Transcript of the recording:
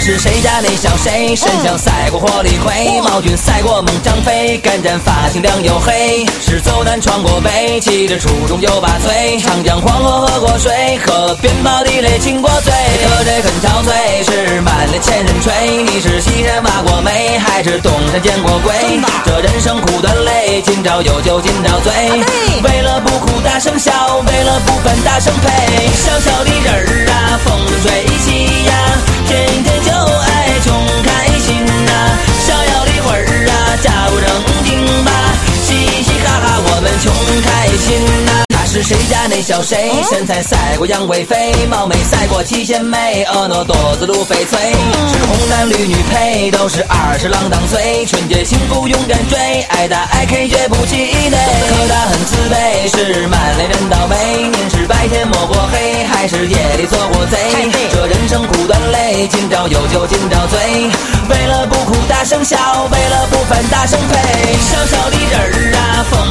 是谁家那小谁？身强赛过火力灰，毛俊赛过猛张飞，干战发型亮又黑。是走南闯过北，骑着初中又把醉。长江黄河喝过水，河边跑地雷亲过嘴。可这很憔悴，是满脸千人吹。你是西山挖过煤，还是东山见过鬼？这人生苦短累，今朝有酒今朝醉。为了不哭大声笑，为了不烦大声呸。小小的人儿啊，风生水起呀，天天就爱穷开心呐。逍遥的会儿啊，家务正经吧，嘻嘻哈哈我们穷开心呐。他是谁家那小谁？身材赛过杨贵妃，貌美赛过七仙妹，婀娜多姿如翡翠。是红男绿女配，都是20郎当岁。纯洁幸福勇敢追，爱打爱 K 绝不气馁。可他很自卑，是满脸人倒霉。您是白天摸过黑，还是夜里做过贼？这人生苦短累，今朝有酒今朝醉。为了不哭大声笑，为了不烦大声呸。小小的人儿啊，风